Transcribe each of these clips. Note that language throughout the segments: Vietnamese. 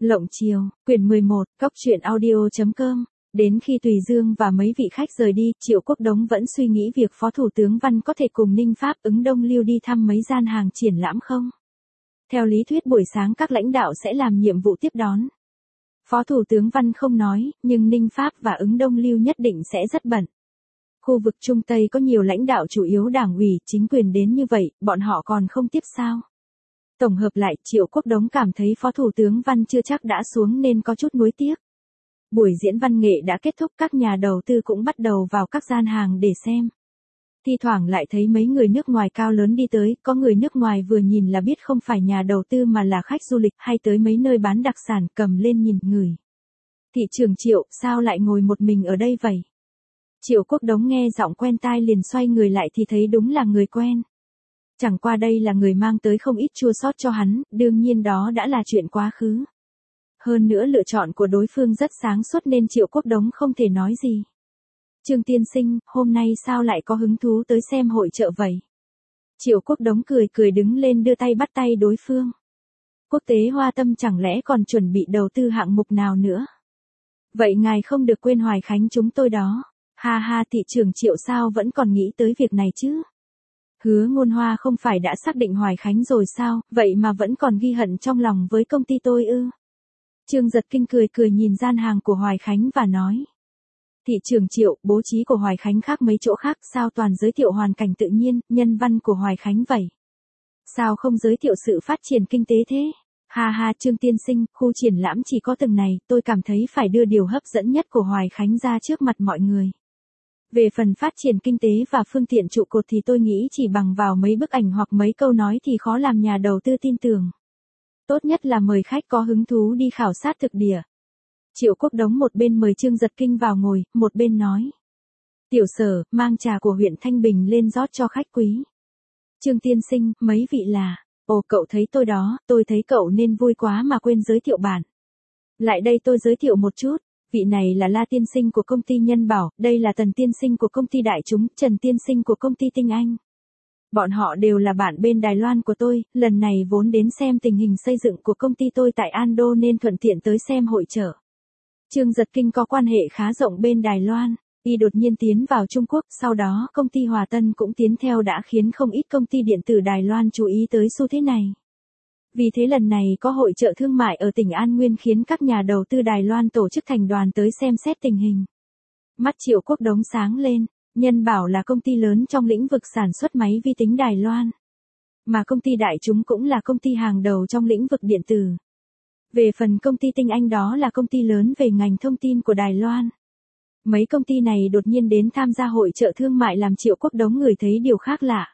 Lộng chiều, quyển 11, Cóc truyện audio.com. Đến khi Tùy Dương và mấy vị khách rời đi, Triệu Quốc Đống vẫn suy nghĩ việc Phó Thủ tướng Văn có thể cùng Ninh Pháp Ứng Đông Lưu đi thăm mấy gian hàng triển lãm không? Theo lý thuyết buổi sáng các lãnh đạo sẽ làm nhiệm vụ tiếp đón. Phó Thủ tướng Văn không nói, nhưng Ninh Pháp và Ứng Đông Lưu nhất định sẽ rất bận. Khu vực Trung Tây có nhiều lãnh đạo chủ yếu đảng ủy, chính quyền đến như vậy, bọn họ còn không tiếp sao? Tổng hợp lại, Triệu Quốc Đống cảm thấy Phó Thủ tướng Văn chưa chắc đã xuống nên có chút nuối tiếc. Buổi diễn văn nghệ đã kết thúc, các nhà đầu tư cũng bắt đầu vào các gian hàng để xem. Thi thoảng lại thấy mấy người nước ngoài cao lớn đi tới, có người nước ngoài vừa nhìn là biết không phải nhà đầu tư mà là khách du lịch, hay tới mấy nơi bán đặc sản, cầm lên nhìn ngửi. Thị trưởng Triệu, sao lại ngồi một mình ở đây vậy? Triệu Quốc Đống nghe giọng quen tai liền xoay người lại thì thấy đúng là người quen. Chẳng qua đây là người mang tới không ít chua xót cho hắn, đương nhiên đó đã là chuyện quá khứ. Hơn nữa lựa chọn của đối phương rất sáng suốt nên Triệu Quốc Đống không thể nói gì. Trương tiên sinh, hôm nay sao lại có hứng thú tới xem hội chợ vậy? Triệu Quốc Đống cười cười đứng lên đưa tay bắt tay đối phương. Quốc tế Hoa Tâm chẳng lẽ còn chuẩn bị đầu tư hạng mục nào nữa? Vậy ngài không được quên Hoài Khánh chúng tôi đó. Ha ha, thị trưởng Triệu sao vẫn còn nghĩ tới việc này chứ? Hứa Ngôn Hoa không phải đã xác định Hoài Khánh rồi sao, vậy mà vẫn còn ghi hận trong lòng với công ty tôi ư? Trương Giật Kinh cười cười nhìn gian hàng của Hoài Khánh và nói. Thị trưởng Triệu, bố trí của Hoài Khánh khác mấy chỗ khác, sao toàn giới thiệu hoàn cảnh tự nhiên, nhân văn của Hoài Khánh vậy? Sao không giới thiệu sự phát triển kinh tế thế? Ha ha, Trương tiên sinh, khu triển lãm chỉ có từng này, tôi cảm thấy phải đưa điều hấp dẫn nhất của Hoài Khánh ra trước mặt mọi người. Về phần phát triển kinh tế và phương tiện trụ cột thì tôi nghĩ chỉ bằng vào mấy bức ảnh hoặc mấy câu nói thì khó làm nhà đầu tư tin tưởng. Tốt nhất là mời khách có hứng thú đi khảo sát thực địa. Triệu Quốc Đống một bên mời Trương Giật Kinh vào ngồi, một bên nói. Tiểu Sở, mang trà của huyện Thanh Bình lên rót cho khách quý. Trương tiên sinh, mấy vị là, ồ cậu thấy tôi đó, tôi thấy cậu nên vui quá mà quên giới thiệu bạn. Lại đây tôi giới thiệu một chút. Vị này là La tiên sinh của công ty Nhân Bảo, đây là Tần tiên sinh của công ty Đại Chúng, Trần tiên sinh của công ty Tinh Anh. Bọn họ đều là bạn bên Đài Loan của tôi, lần này vốn đến xem tình hình xây dựng của công ty tôi tại Ando nên thuận tiện tới xem hội chợ. Trương Giật Kinh có quan hệ khá rộng bên Đài Loan, y đột nhiên tiến vào Trung Quốc, sau đó công ty Hòa Tân cũng tiến theo đã khiến không ít công ty điện tử Đài Loan chú ý tới xu thế này. Vì thế lần này có hội chợ thương mại ở tỉnh An Nguyên khiến các nhà đầu tư Đài Loan tổ chức thành đoàn tới xem xét tình hình. Mắt Triệu Quốc Đống sáng lên, Nhân Bảo là công ty lớn trong lĩnh vực sản xuất máy vi tính Đài Loan. Mà công ty Đại Chúng cũng là công ty hàng đầu trong lĩnh vực điện tử. Về phần công ty Tinh Anh đó là công ty lớn về ngành thông tin của Đài Loan. Mấy công ty này đột nhiên đến tham gia hội chợ thương mại làm Triệu Quốc Đống người thấy điều khác lạ.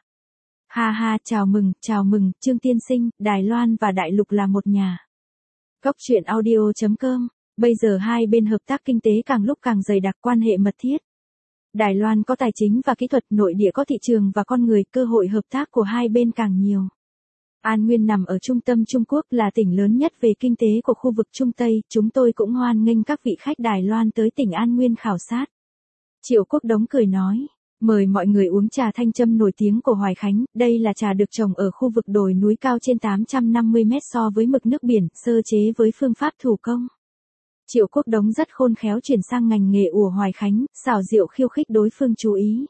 Ha ha, chào mừng, Trương tiên sinh, Đài Loan và Đại Lục là một nhà. Cóc truyện audio.com, bây giờ hai bên hợp tác kinh tế càng lúc càng dày đặc, quan hệ mật thiết. Đài Loan có tài chính và kỹ thuật, nội địa có thị trường và con người, cơ hội hợp tác của hai bên càng nhiều. An Nguyên nằm ở trung tâm Trung Quốc, là tỉnh lớn nhất về kinh tế của khu vực Trung Tây, chúng tôi cũng hoan nghênh các vị khách Đài Loan tới tỉnh An Nguyên khảo sát. Triệu Quốc Đống cười nói. Mời mọi người uống trà thanh châm nổi tiếng của Hoài Khánh, đây là trà được trồng ở khu vực đồi núi cao trên 850 mét so với mực nước biển, sơ chế với phương pháp thủ công. Triệu Quốc Đống rất khôn khéo chuyển sang ngành nghề của Hoài Khánh, xảo diệu khiêu khích đối phương chú ý.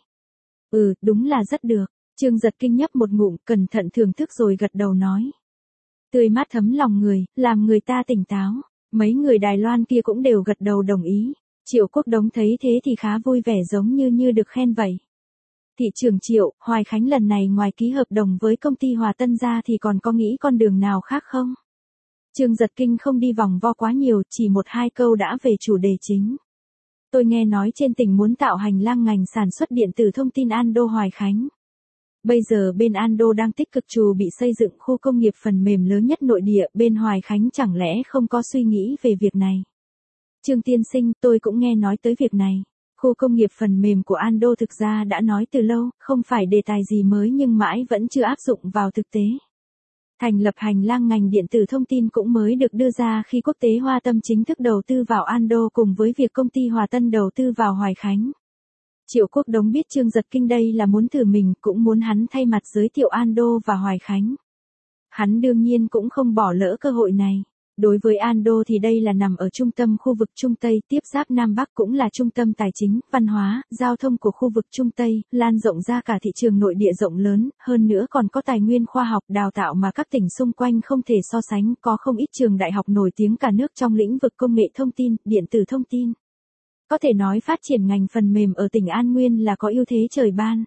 Đúng là rất được. Trương Giật Kinh nhấp một ngụm, cẩn thận thưởng thức rồi gật đầu nói. Tươi mát thấm lòng người, làm người ta tỉnh táo. Mấy người Đài Loan kia cũng đều gật đầu đồng ý. Triệu Quốc Đống thấy thế thì khá vui vẻ giống như được khen vậy. Thị trưởng Triệu, Hoài Khánh lần này ngoài ký hợp đồng với công ty Hòa Tân ra thì còn có nghĩ con đường nào khác không? Trương Giật Kinh không đi vòng vo quá nhiều, chỉ một hai câu đã về chủ đề chính. Tôi nghe nói trên tỉnh muốn tạo hành lang ngành sản xuất điện tử thông tin Ando Hoài Khánh. Bây giờ bên Ando đang tích cực chuẩn bị xây dựng khu công nghiệp phần mềm lớn nhất nội địa, bên Hoài Khánh chẳng lẽ không có suy nghĩ về việc này? Trương tiên sinh, tôi cũng nghe nói tới việc này. Khu công nghiệp phần mềm của Ando thực ra đã nói từ lâu, không phải đề tài gì mới nhưng mãi vẫn chưa áp dụng vào thực tế. Thành lập hành lang ngành điện tử thông tin cũng mới được đưa ra khi Quốc tế Hoa Tâm chính thức đầu tư vào Ando cùng với việc công ty Hòa Tân đầu tư vào Hoài Khánh. Triệu Quốc Đống biết Trương Giật Kinh đây là muốn thử mình, cũng muốn hắn thay mặt giới thiệu Ando và Hoài Khánh. Hắn đương nhiên cũng không bỏ lỡ cơ hội này. Đối với Ando thì đây là nằm ở trung tâm khu vực Trung Tây, tiếp giáp Nam Bắc, cũng là trung tâm tài chính, văn hóa, giao thông của khu vực Trung Tây, lan rộng ra cả thị trường nội địa rộng lớn, hơn nữa còn có tài nguyên khoa học đào tạo mà các tỉnh xung quanh không thể so sánh, có không ít trường đại học nổi tiếng cả nước trong lĩnh vực công nghệ thông tin, điện tử thông tin. Có thể nói phát triển ngành phần mềm ở tỉnh An Nguyên là có ưu thế trời ban.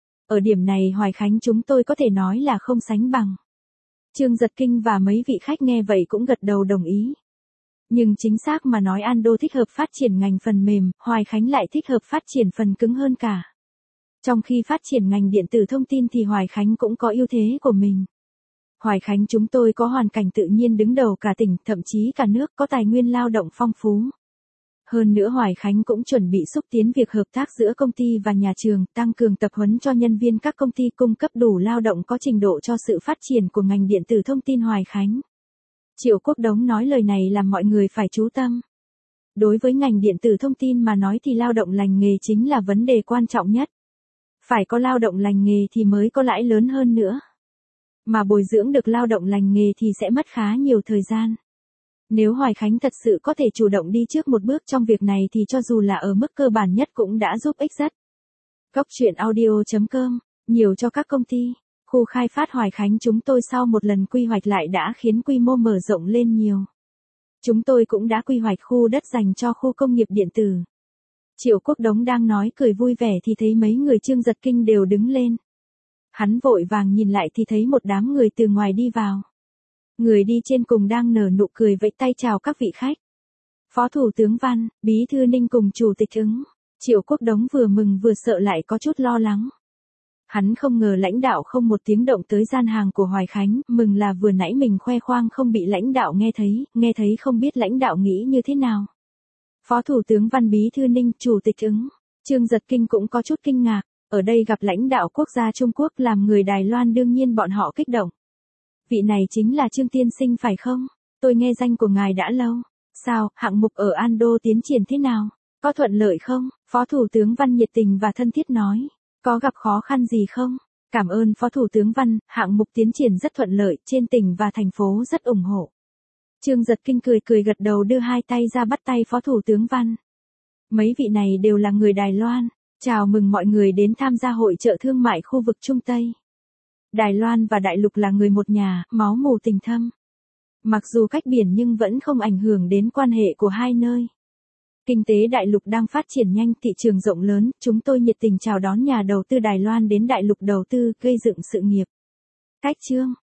Ở điểm này Hoài Khánh chúng tôi có thể nói là không sánh bằng. Trương Giật Kinh và mấy vị khách nghe vậy cũng gật đầu đồng ý. Nhưng chính xác mà nói Ando thích hợp phát triển ngành phần mềm, Hoài Khánh lại thích hợp phát triển phần cứng hơn cả. Trong khi phát triển ngành điện tử thông tin thì Hoài Khánh cũng có ưu thế của mình. Hoài Khánh chúng tôi có hoàn cảnh tự nhiên đứng đầu cả tỉnh, thậm chí cả nước, có tài nguyên lao động phong phú. Hơn nữa Hoài Khánh cũng chuẩn bị xúc tiến việc hợp tác giữa công ty và nhà trường, tăng cường tập huấn cho nhân viên các công ty, cung cấp đủ lao động có trình độ cho sự phát triển của ngành điện tử thông tin Hoài Khánh. Triệu Quốc Đống nói lời này làm mọi người phải chú tâm. Đối với ngành điện tử thông tin mà nói thì lao động lành nghề chính là vấn đề quan trọng nhất. Phải có lao động lành nghề thì mới có lãi lớn hơn nữa. Mà bồi dưỡng được lao động lành nghề thì sẽ mất khá nhiều thời gian. Nếu Hoài Khánh thật sự có thể chủ động đi trước một bước trong việc này thì cho dù là ở mức cơ bản nhất cũng đã giúp ích rất. Cốc truyện audio.com, nhiều cho các công ty. Khu khai phát Hoài Khánh chúng tôi sau một lần quy hoạch lại đã khiến quy mô mở rộng lên nhiều. Chúng tôi cũng đã quy hoạch khu đất dành cho khu công nghiệp điện tử. Triệu Quốc Đống đang nói cười vui vẻ thì thấy mấy người Trương Giật Kinh đều đứng lên. Hắn vội vàng nhìn lại thì thấy một đám người từ ngoài đi vào. Người đi trên cùng đang nở nụ cười vẫy tay chào các vị khách. Phó Thủ tướng Văn, Bí thư Ninh cùng Chủ tịch Ứng. Triệu Quốc Đống vừa mừng vừa sợ lại có chút lo lắng. Hắn không ngờ lãnh đạo không một tiếng động tới gian hàng của Hoài Khánh, mừng là vừa nãy mình khoe khoang không bị lãnh đạo nghe thấy không biết lãnh đạo nghĩ như thế nào. Phó Thủ tướng Văn, Bí thư Ninh, Chủ tịch Ứng. Trương Giật Kinh cũng có chút kinh ngạc, ở đây gặp lãnh đạo quốc gia Trung Quốc làm người Đài Loan đương nhiên bọn họ kích động. Vị này chính là Trương Tiên Sinh phải không? Tôi nghe danh của ngài đã lâu. Sao, hạng mục ở Ando tiến triển thế nào? Có thuận lợi không? Phó Thủ tướng Văn nhiệt tình và thân thiết nói. Có gặp khó khăn gì không? Cảm ơn Phó Thủ tướng Văn, hạng mục tiến triển rất thuận lợi, trên tỉnh và thành phố rất ủng hộ. Trương Giật Kinh cười gật đầu đưa hai tay ra bắt tay Phó Thủ tướng Văn. Mấy vị này đều là người Đài Loan. Chào mừng mọi người đến tham gia hội chợ thương mại khu vực Trung Tây. Đài Loan và Đại Lục là người một nhà, máu mủ tình thâm. Mặc dù cách biển nhưng vẫn không ảnh hưởng đến quan hệ của hai nơi. Kinh tế Đại Lục đang phát triển nhanh, thị trường rộng lớn, chúng tôi nhiệt tình chào đón nhà đầu tư Đài Loan đến Đại Lục đầu tư, gây dựng sự nghiệp. Cách chương